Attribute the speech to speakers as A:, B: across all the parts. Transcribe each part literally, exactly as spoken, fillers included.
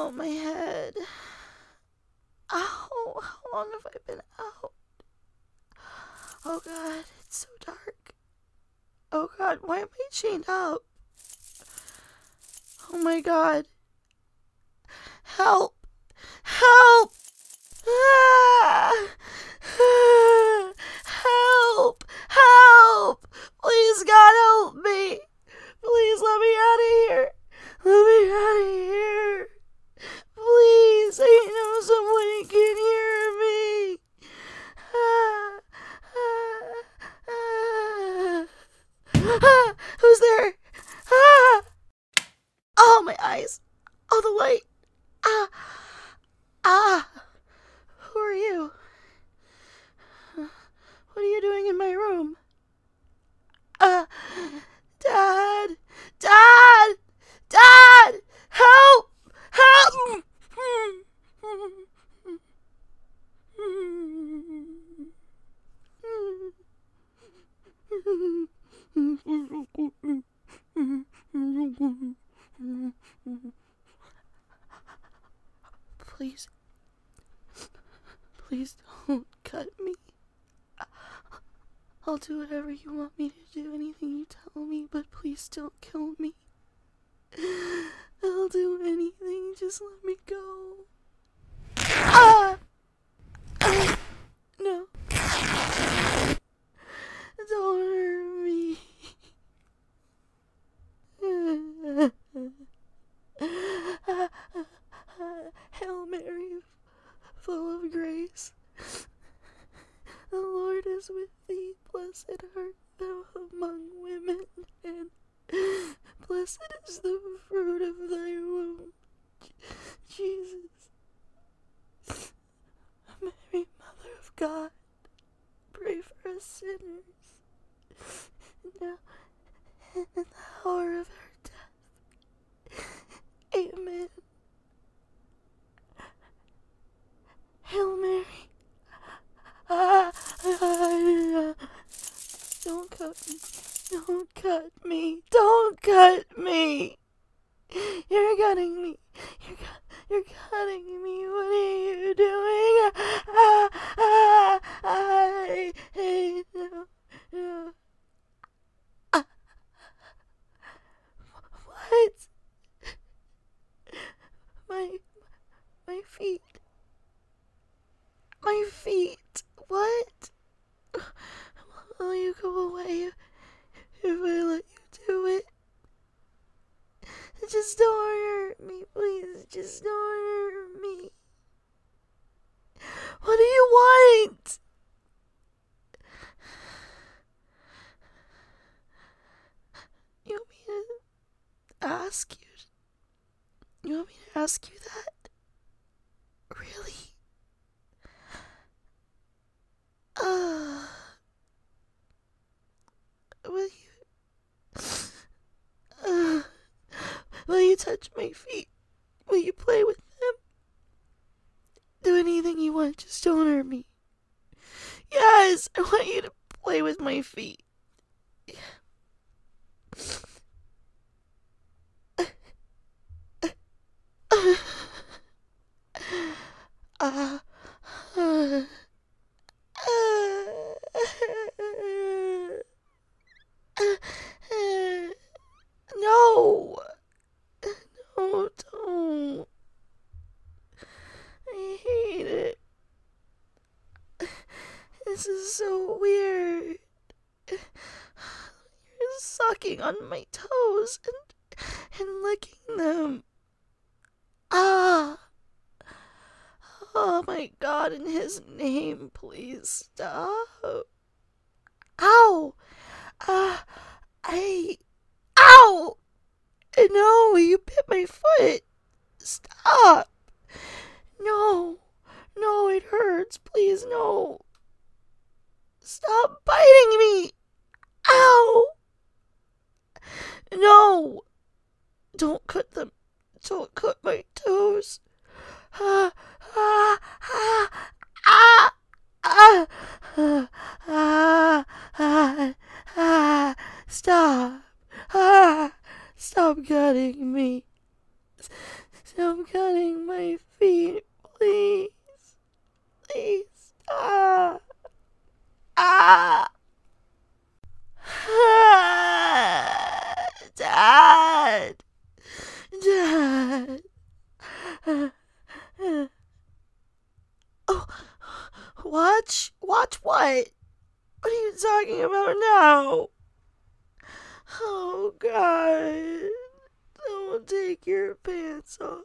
A: Oh, my head. Ow, how long have I been out? Oh god, it's so dark. Oh god, why am I chained up? Oh my god. Help! Help! Ah! Help! Help! Please, God, help me! Please let me out of here! Let me out of here! Please, I know someone can hear me! Ah! Ah! Ah! Ah! Who's there? Ah! Oh, my eyes! Oh, the light! Ah! Ah! Who are you? What are you doing in my room? Uh, Dad! Dad! Dad! Help! Help! Please. Please don't cut me. I'll do whatever you want me to do, anything you tell me, but please don't kill me. I'll do anything, just let me go. Ah! Ah! No. Don't hurt me. Hail Mary, full of grace. The Lord is with thee, blessed art thou among women, and blessed is the fruit of thy womb, Jesus. Mary, Mother of God, pray for us sinners, now and in the hour of our death. Amen. Hail Mary. Ah, don't cut me. Don't cut me. Don't cut me. You're cutting me. You're, cu- you're cutting me. What are you doing? Ah, ah, I hate you. No. Ah, what? My, my feet. My feet. What? Will you go away if I let you do it? Just don't hurt me, please. Just don't hurt me. What do you want? You want me to ask you? You want me to ask you that? Really? Uh, will you? Uh, will you touch my feet? Will you play with them? Do anything you want, just don't hurt me. Yes, I want you to play with my feet. Uh, uh, no. No, don't. I hate it. This is so weird. You're sucking on my toes and, and licking them. Ah. Oh my god, in his name, please stop. Ow! Ah, uh, I... Ow! No, you bit my foot. Stop. No. No, it hurts. Please, no. Stop biting me. Ow! No. Don't cut them. Don't cut my toes. Ah, ah, ah, ah, ah, ah, ah, ah, ah, stop. Ah, stop cutting me. Stop cutting my feet, please. Please stop. Ah! Ah! Dad! Dad! Oh, watch? Watch what? What are you talking about now? Oh, God. Don't take your pants off.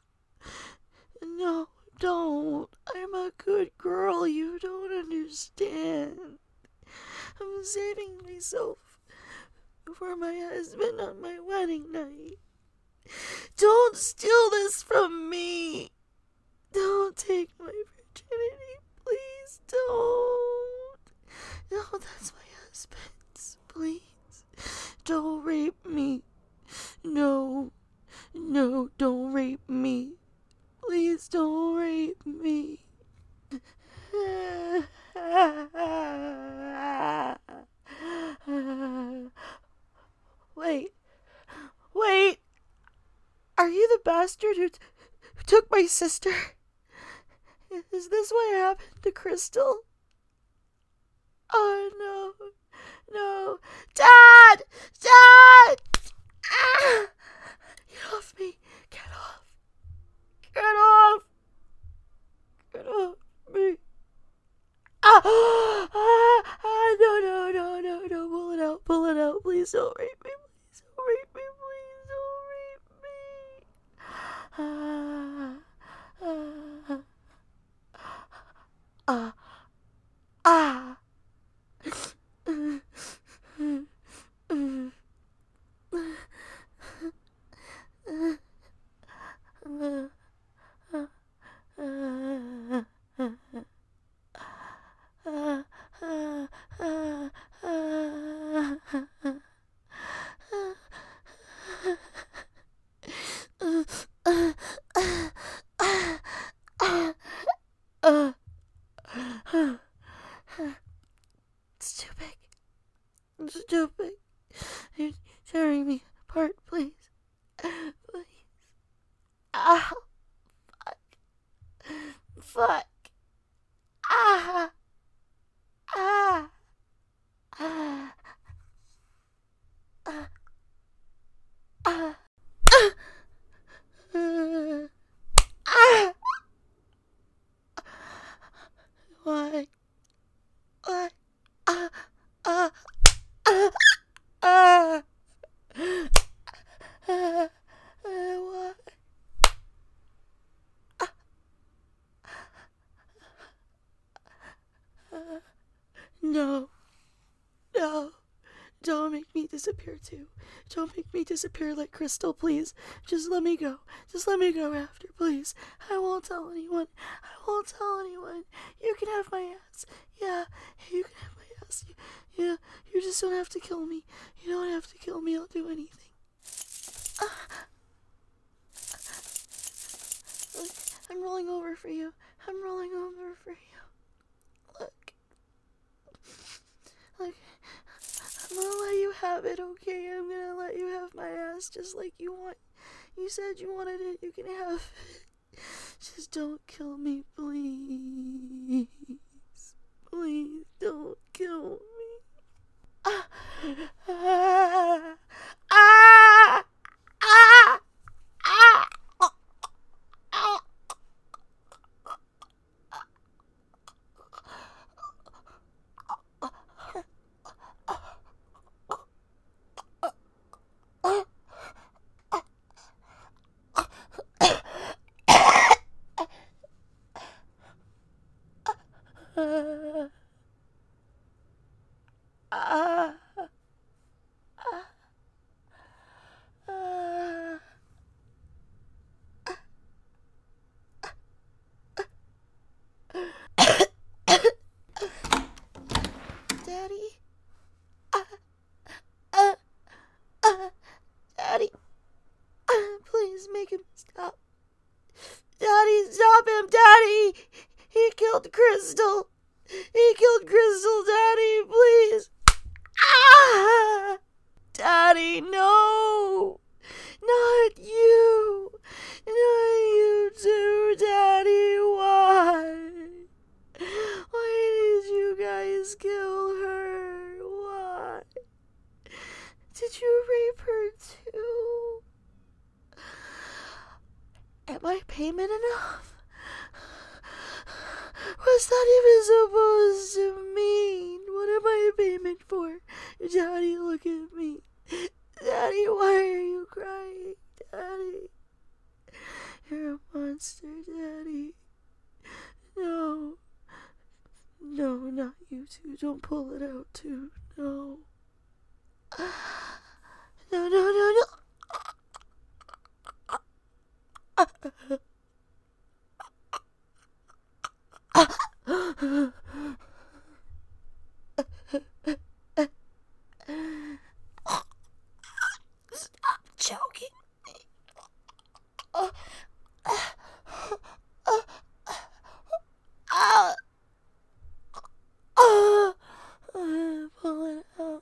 A: No, don't. I'm a good girl. You don't understand. I'm saving myself for my husband on my wedding night. Don't steal this from me. Don't take my virginity. Please don't. No, that's my husband's. Please. Don't rape me. No. No, don't rape me. Please don't rape me. Wait. Wait. Are you the bastard who, t- who took my sister? Is this what happened to Crystal? Oh, no. No. Dad! Dad! Ah! Get off me. Get off. Get off. Get off me. Ah! Ah! Ah! No, no, no, no, no. Pull it out. Pull it out. Please don't rape me. Please don't rape me. Please don't rape me. Ah. Ah. Ah. Ah. It's too big. It's too big. You're tearing me apart, please. Please. Ow. Fuck. Fuck. Ah. Ah. Ah. Ah. Ah. Ah. Why? Why? Ah. Ah. Ah. Ah. Ah. Why? No. No. Don't make me disappear too. Don't make me disappear like Crystal, please. Just let me go. Just let me go after, please. I won't tell anyone. I won't tell anyone. You can have my ass. Yeah, you can have my ass. You, yeah, you just don't have to kill me. You don't have to kill me. I'll do anything. Ah. Look, I'm rolling over for you. I'm rolling over for you. Look. Look. I'm gonna let you have it, okay? I'm gonna let you have my ass just like you want. You said you wanted it, you can have it. Just don't kill me, please. Please don't kill me. Ah! Ah! Ah! Ah! Ah! Daddy? Uh, uh, uh, Daddy? Uh, please make him stop. Daddy, stop him, Daddy! He killed Crystal. He killed Crystal, Daddy, please. Ah! Daddy, no! Not you! Not my payment enough? What's that even supposed to mean? What am I a payment for? Daddy, look at me. Daddy, why are you crying? Daddy, you're a monster, Daddy. No. No, not you two. Don't pull it out, too. No. No, no, no, no. Stop choking me. Uh, uh, uh, uh, uh, uh, pull it out.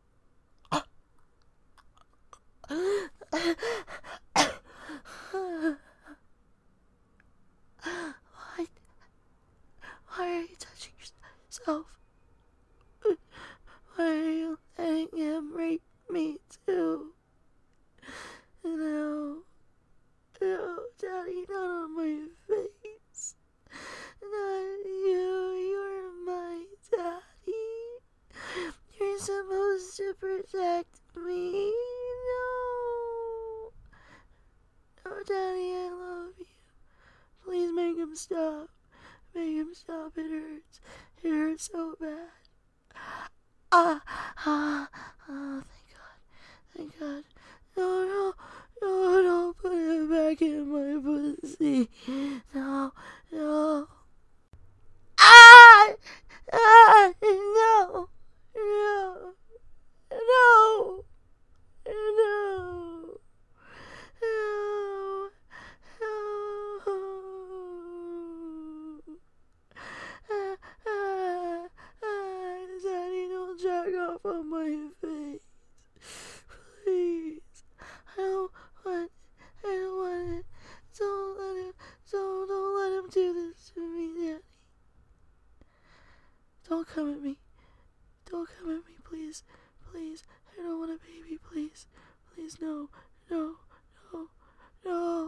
A: What? Why are you touching yourself? Why are you letting him rape me too? No. No, Daddy, not on my face. Not you. You're my daddy. You're supposed to protect me. No. No, Daddy, I love you. Please make him stop. Make him stop. It hurts. It hurts so bad. Ah, ah, ah, thank God. Thank God. No, no, no, don't put it back in my pussy. No, no. Ah! Ah! No! No! No! No! No! No! Ah, ah, ah, Daddy, don't drag off on my face. Please. I don't want, I don't want it. Don't let him, don't, don't let him do this to me, Daddy. Don't come at me. Don't come at me, please. Please. I don't want a baby, please. Please, no. No. No. No.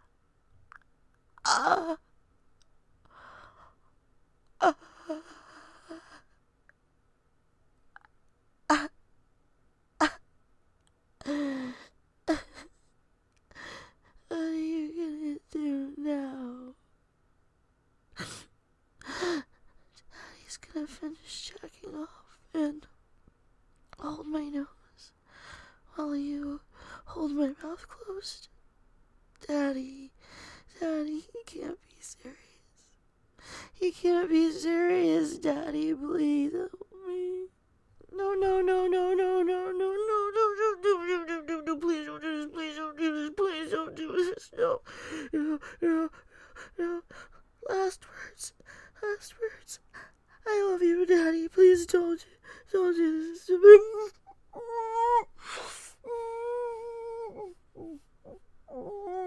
A: Ah. Ah. Ah. Ah. What are you gonna do now? Daddy's gonna finish checking off and hold my nose while you hold my mouth closed. Daddy, Daddy, he can't be serious. He can't be serious, Daddy. Please help me. No, no, no, no, no, no, no, no, no, no, no, no, no, no, no, please don't do this, please don't do this, please don't do this, no, no, no, no, last words, last words, I love you, Daddy, please don't, don't do this to me.